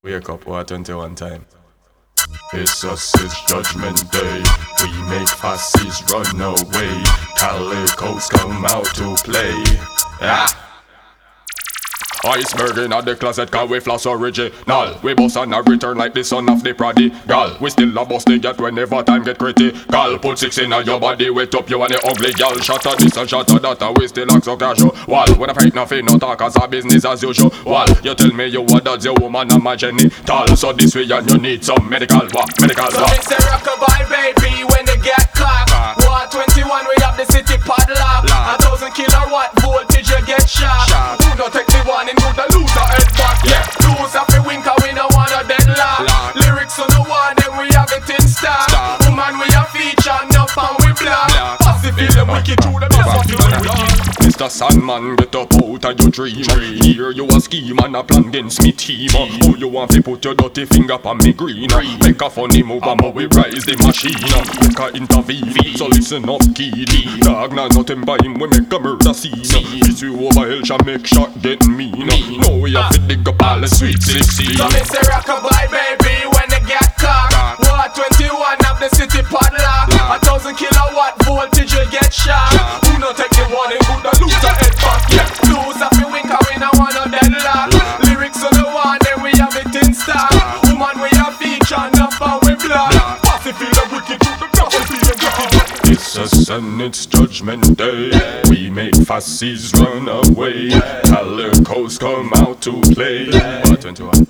Wake up, what 21 time. It's us, it's Judgment Day. We make fascists run away. Calicos come out to play. Ah! Iceberg in the closet, cause we floss original. We boss and a return like the son of the prodigal. We still a boss the yacht whenever time get critical. Put 6 in your body, wet up you and the ugly gal. Shot at this and shot at that, and we still act so casual. When I fight nothing, no talk as a business as usual. You tell me you what does your woman and my genital. So this way and you need some medical medical So they say rockabye baby when they get caught. War 21 we have the city padlock. 1,000 kilowatt voltage you get shot. Who don't take the warning, who the loser head back. Yeah, lose up the win cause we no want a deadlock. Lyrics on the one then we have it in stock. Woman we a feature enough and we black. Passive feel them wicked through them that's what you wicked. Mr. Sandman, get up out of your dream. Here you a scheme and a plan against me team. Who you want to put your dirty finger on me green? Make a funny move and we rise the machine. Make a intervene, so listen up kid. Dog nah nothing by him, we make a murder scene. It's you over hell shall make shot get mean. Now we have to dig up all the sweet 16. So me say rockabye baby when they get caught. War 21 of the city padlock. 1,000 kilowatt voltage you get shot. Who no take the warning, who the loser head back. Yeah, lose up the win cause we no want no deadlock. Lyrics on the one then we have it in stock. Woman we a feature enough and we black. Passive feel them wicked through the double feeling wicked. It's us and it's Judgment Day. We make fascists run away. Calicos come out to play. What 21?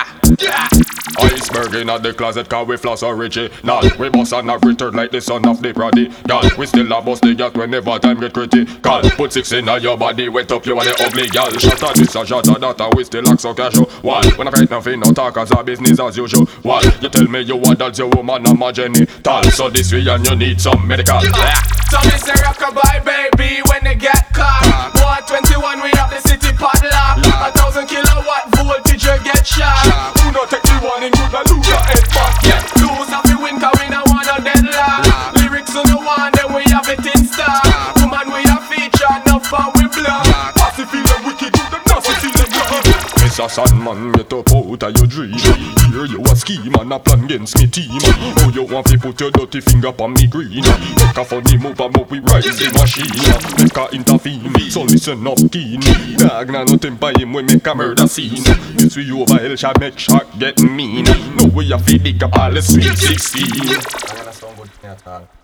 Iceberg in the closet cause we floss original. We boss and a return like the son of the prodigal. We still a boss the yacht whenever time get critical. Put 6 in your body, wet up you and the ugly gal. Shot at this and shot at that, and we still act so casual. When I fight nothing, no talk as a business as usual. You tell me you want that's your woman and my genital. So this way and you need some medical. So me say rockabye baby when they get caught. War 21 we have the city padlock. 1,000 kilowatt voltage you get shot. Who no take the warning, who the loser head back. Yeah, lose up the win cause we no want no deadlock. Lyrics on the one then we have it in stock. Woman we a feature enough and we black. Passive feel them wicked, do them nasty feel them wicked. Mr. Sandman, get up out of your dream. Here you a scheme and a plan against me team. Now you want to put your dirty finger on me green. Make a funny move and we rise the machine. Make a intervene, so listen up keen. Dog nah nothing by him, we make a murder scene. This we over hell shall make shot get mean. Now we have to dig up all the sweet 16.